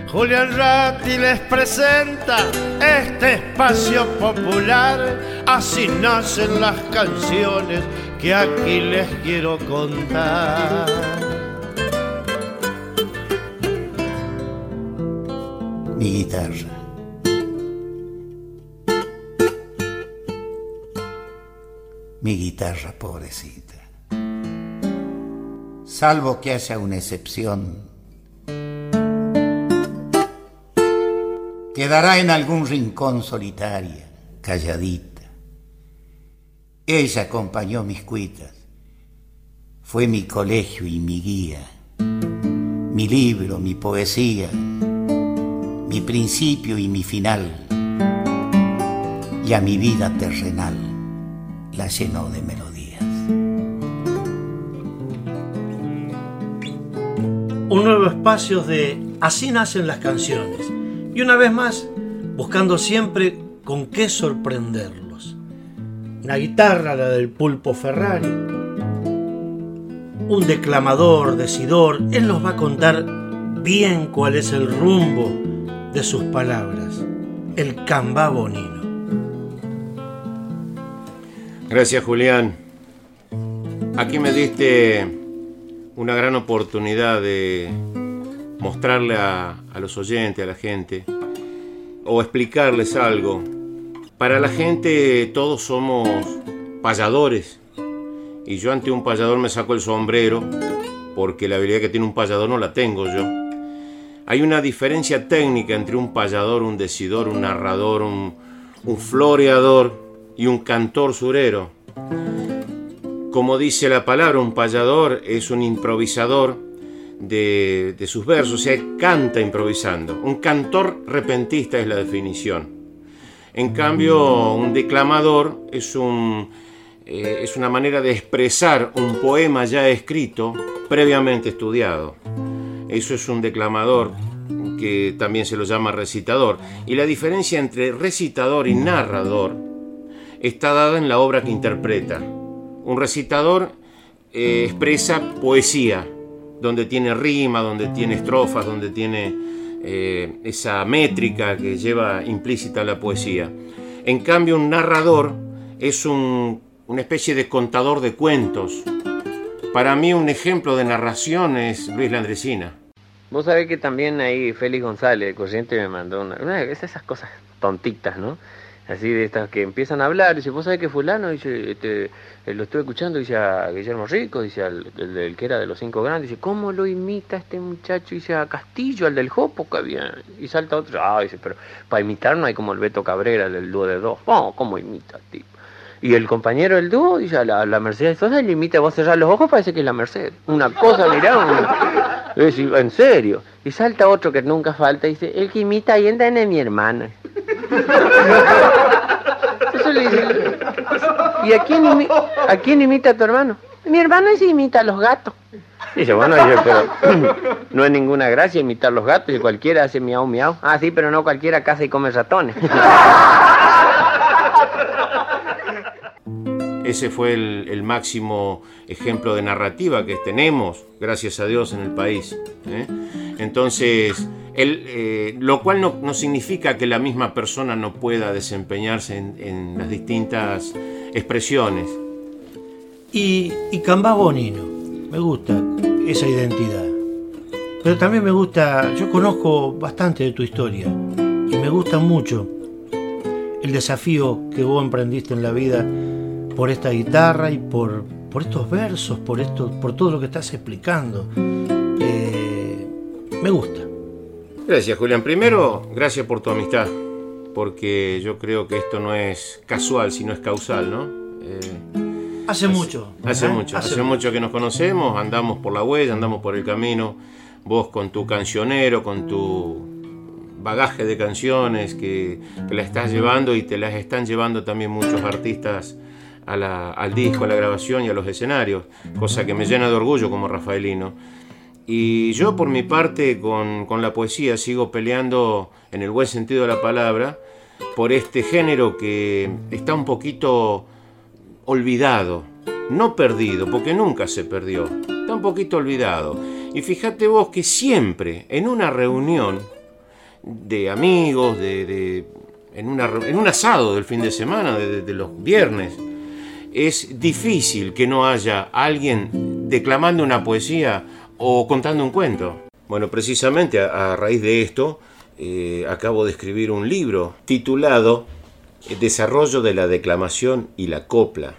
Julián Ratti les presenta este espacio popular. Así nacen las canciones que aquí les quiero contar. Mi guitarra. Mi guitarra, pobrecita. Salvo que haya una excepción, quedará en algún rincón solitaria, calladita. Ella acompañó mis cuitas, fue mi colegio y mi guía, mi libro, mi poesía, mi principio y mi final, y a mi vida terrenal la llenó de melodías. Un nuevo espacio de Así nacen las canciones. Y una vez más, buscando siempre con qué sorprenderlos. Una guitarra, la del Pulpo Ferrari. Un declamador, decidor. Él nos va a contar bien cuál es el rumbo de sus palabras. El Cambá Bonino. Gracias, Julián. Aquí me diste una gran oportunidad de mostrarle a los oyentes, a la gente, o explicarles algo. Para la gente todos somos payadores, y yo ante un payador me saco el sombrero, porque la habilidad que tiene un payador no la tengo yo. Hay una diferencia técnica entre un payador, un decidor, un narrador, un floreador y un cantor surero. Como dice la palabra, un payador es un improvisador de sus versos, o sea, canta improvisando. Un cantor repentista es la definición. En cambio, un declamador es una manera de expresar un poema ya escrito, previamente estudiado. Eso es un declamador, que también se lo llama recitador. Y la diferencia entre recitador y narrador está dada en la obra que interpreta. Un recitador expresa poesía, donde tiene rima, donde tiene estrofas, donde tiene esa métrica que lleva implícita la poesía. En cambio, un narrador es una especie de contador de cuentos. Para mí, un ejemplo de narración es Luis Landresina. Vos sabés que también ahí Félix González de Corrientes me mandó una de esas cosas tontitas, ¿no? Así de estas que empiezan a hablar, dice, vos sabés que fulano, dice, lo estuve escuchando, dice a Guillermo Rico, dice el que era de los 5 grandes, dice, ¿cómo lo imita este muchacho? Dice a Castillo, al del Jopo, que había, y salta otro, dice, pero para imitar no hay como el Beto Cabrera, el del dúo de dos, ¿cómo imita, tipo? Y el compañero del dúo, dice a la Mercedes Sosa, le imita, vos cerrás los ojos, parece que es la Mercedes, una cosa, mirá, en serio, y salta otro que nunca falta, dice, el que imita ahí anda en mi hermana. Eso le dice, ¿y a quién imita a tu hermano? Mi hermano se imita a los gatos. Dice, bueno, pero no es ninguna gracia imitar los gatos, y cualquiera hace miau miau. Ah, sí, pero no cualquiera caza y come ratones. Ese fue el máximo ejemplo de narrativa que tenemos, gracias a Dios, en el país. Entonces, lo cual no significa que la misma persona no pueda desempeñarse en las distintas expresiones. Y Cambá Bonino, me gusta esa identidad. Pero también me gusta, yo conozco bastante de tu historia, y me gusta mucho el desafío que vos emprendiste en la vida por esta guitarra y por estos versos, por todo lo que estás explicando. Me gusta. Gracias, Julián. Primero, gracias por tu amistad, porque yo creo que esto no es casual, sino es causal, ¿no? Hace mucho que nos conocemos, andamos por la huella, andamos por el camino, vos con tu cancionero, con tu bagaje de canciones que la estás llevando, y te las están llevando también muchos artistas al disco, a la grabación y a los escenarios, cosa que me llena de orgullo como rafaelino. Y yo, por mi parte, con la poesía sigo peleando, en el buen sentido de la palabra, por este género que está un poquito olvidado, no perdido, porque nunca se perdió, está un poquito olvidado. Y fíjate vos que siempre en una reunión de amigos, en un asado del fin de semana, de los viernes. Es difícil que no haya alguien declamando una poesía o contando un cuento. Bueno, precisamente a raíz de esto, acabo de escribir un libro titulado Desarrollo de la declamación y la copla,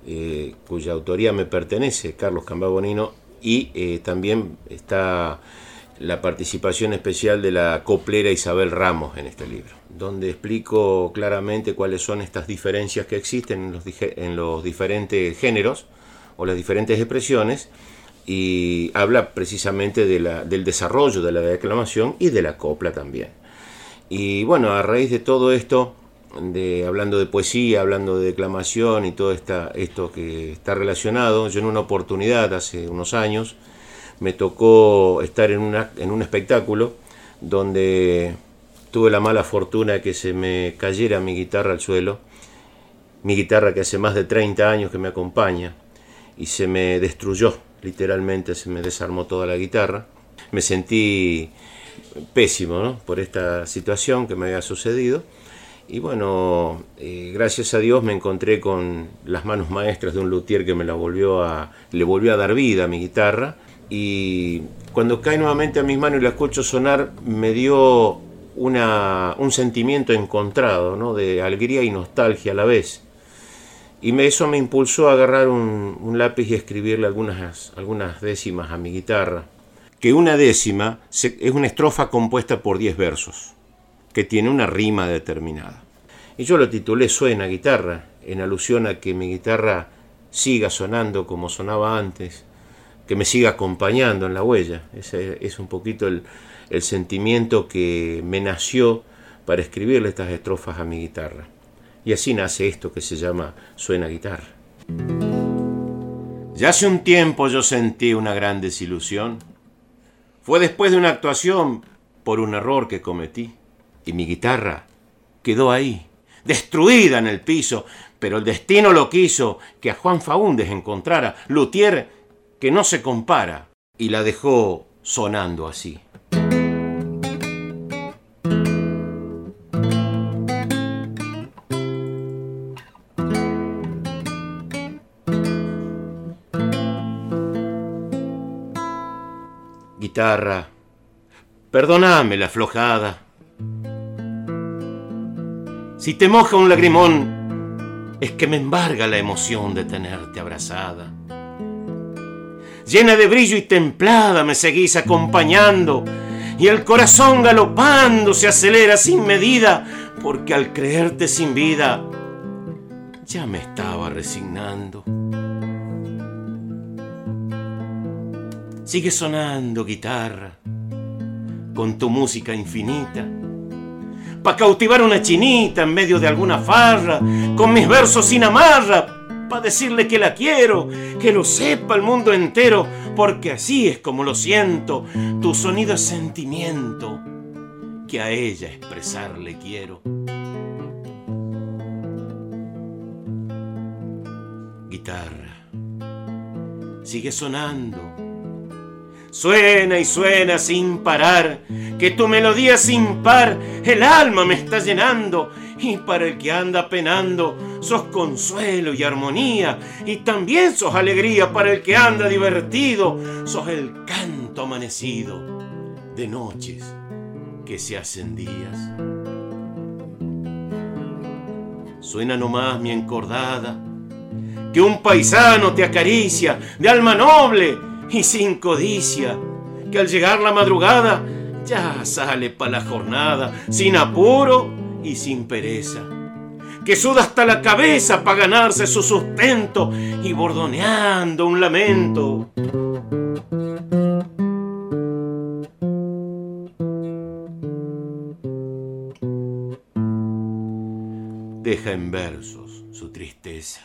cuya autoría me pertenece, Carlos Cambá Bonino, y también está la participación especial de la coplera Isabel Ramos en este libro, donde explico claramente cuáles son estas diferencias que existen en los diferentes géneros o las diferentes expresiones, y habla precisamente del desarrollo de la declamación y de la copla también. Y bueno, a raíz de todo esto, hablando de poesía, hablando de declamación y todo esto que está relacionado, yo en una oportunidad hace unos años me tocó estar en un espectáculo donde tuve la mala fortuna de que se me cayera mi guitarra al suelo, mi guitarra que hace más de 30 años que me acompaña, y se me destruyó, literalmente se me desarmó toda la guitarra. Me sentí pésimo, ¿no?, por esta situación que me había sucedido. Y bueno, gracias a Dios me encontré con las manos maestras de un luthier que le volvió a dar vida a mi guitarra. Y cuando cae nuevamente a mis manos y la escucho sonar, me dio un sentimiento encontrado, ¿no?, de alegría y nostalgia a la vez. Y eso me impulsó a agarrar un lápiz y escribirle algunas décimas a mi guitarra. Que una décima es una estrofa compuesta por 10 versos, que tiene una rima determinada. Y yo lo titulé Suena Guitarra, en alusión a que mi guitarra siga sonando como sonaba antes, que me siga acompañando en la huella. Ese es un poquito el sentimiento que me nació para escribirle estas estrofas a mi guitarra. Y así nace esto que se llama Suena Guitarra. Ya hace un tiempo yo sentí una gran desilusión. Fue después de una actuación por un error que cometí. Y mi guitarra quedó ahí, destruida en el piso, pero el destino lo quiso que a Juan Faúndez encontrara, luthier que no se compara, y la dejó sonando así. Guitarra, perdóname la aflojada. Si te moja un lagrimón, es que me embarga la emoción de tenerte abrazada. Llena de brillo y templada me seguís acompañando, y el corazón galopando se acelera sin medida, porque al creerte sin vida ya me estaba resignando. Sigue sonando, guitarra, con tu música infinita, pa' cautivar una chinita en medio de alguna farra, con mis versos sin amarra, pa' decirle que la quiero, que lo sepa el mundo entero, porque así es como lo siento, tu sonido es sentimiento, que a ella expresarle quiero. Guitarra, sigue sonando, suena y suena sin parar, que tu melodía sin par el alma me está llenando, y para el que anda penando sos consuelo y armonía, y también sos alegría para el que anda divertido, sos el canto amanecido de noches que se hacen días. Suena nomás mi encordada, que un paisano te acaricia, de alma noble y sin codicia, que al llegar la madrugada ya sale pa' la jornada, sin apuro y sin pereza, que suda hasta la cabeza pa' ganarse su sustento y bordoneando un lamento. Deja en versos su tristeza.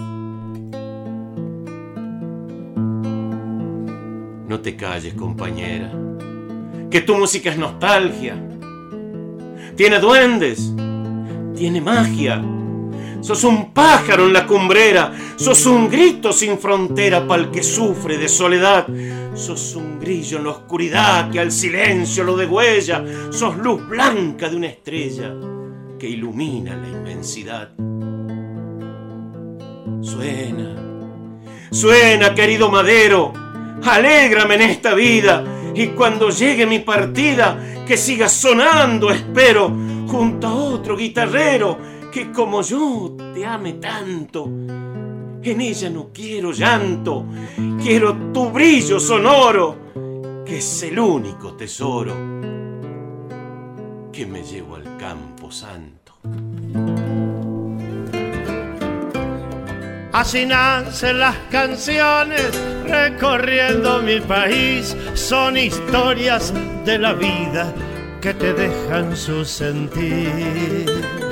No te calles, compañera, que tu música es nostalgia. Tiene duendes, tiene magia, Sos un pájaro en la cumbrera, sos un grito sin frontera pa'l que sufre de soledad. Sos un grillo en la oscuridad que al silencio lo degüella. Sos luz blanca de una estrella que ilumina la inmensidad. Suena, suena, querido madero, alégrame en esta vida, y cuando llegue mi partida, que siga sonando, espero, junto a otro guitarrero que como yo te ame tanto. En ella no quiero llanto, quiero tu brillo sonoro, que es el único tesoro que me llevo al campo santo. Así nacen las canciones recorriendo mi país. Son historias de la vida que te dejan su sentir.